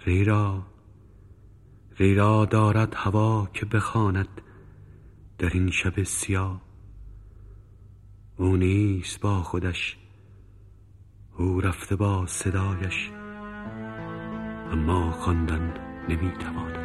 ریرا دارد هوا که بخواند در این شب سیاه. او نیست با خودش، او رفته با صدایش، اما خواندن نمیتواند.